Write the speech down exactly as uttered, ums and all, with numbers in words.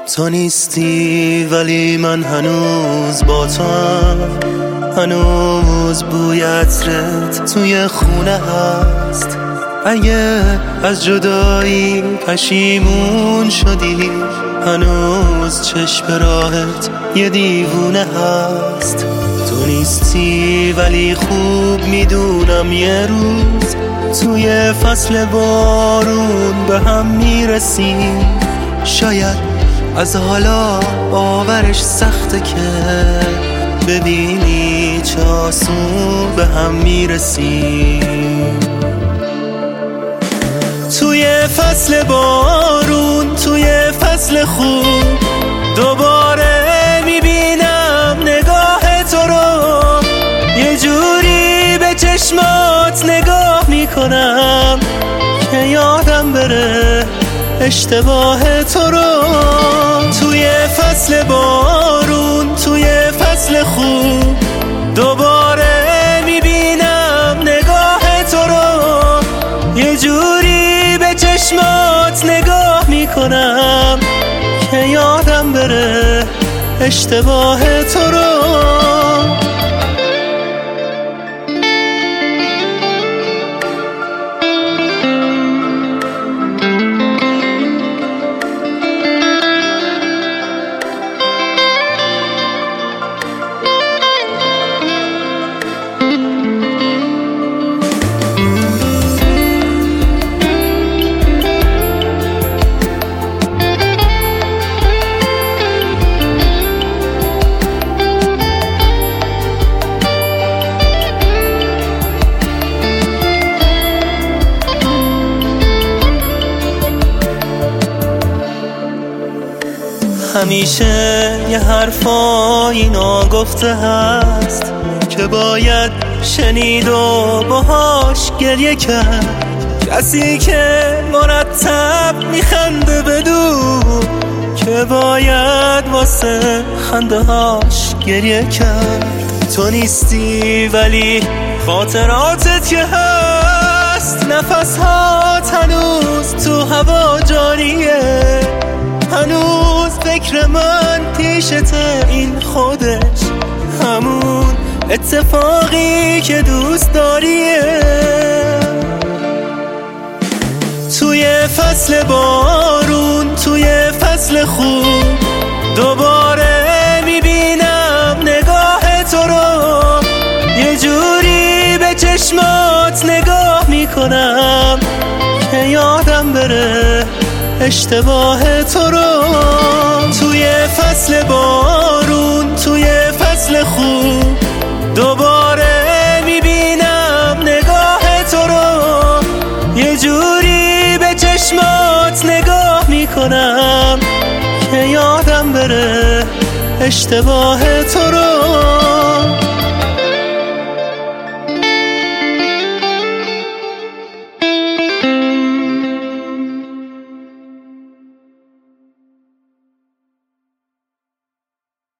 تو نیستی ولی من هنوز با تو هم، هنوز بوی عطرت توی خونه هست. اگه از جدایی پشیمون شدی، هنوز چشم راهت یه دیوونه هست. تو نیستی ولی خوب میدونم یه روز توی فصل بارون به هم میرسیم. شاید از حالا باورش سخته که ببینی چه آسون به هم میرسیم. توی فصل بارون، توی فصل خوب، دوباره میبینم نگاه تو رو. یه جوری به چشمات نگاه میکنم که یادم بره اشتباه تو رو. توی فصل بارون، توی فصل خوب، دوباره میبینم نگاه تو رو. یه جوری به چشمات نگاه میکنم که یادم بره اشتباه تو رو. همیشه یه حرفایی ناگفته هست که باید شنید و باهاش گریه کرد. کسی که مرتب میخنده بدون که باید واسه خنده هاش گریه کرد. تو نیستی ولی خاطراتت که هست، نفس هات هنوز تو هوا جاریه. هنوز فکر من پیشته، این خودش همون اتفاقی که دوست داریه. توی فصل بارون، توی فصل خوب، دوباره میبینم نگاه تو رو. یه جوری به چشمات نگاه میکنم که یادم بره اشتباه تو رو. توی فصل بارون، توی فصل خوب، دوباره میبینم نگاه تو رو. یه جوری به چشمات نگاه میکنم که یادم بره اشتباه تو رو.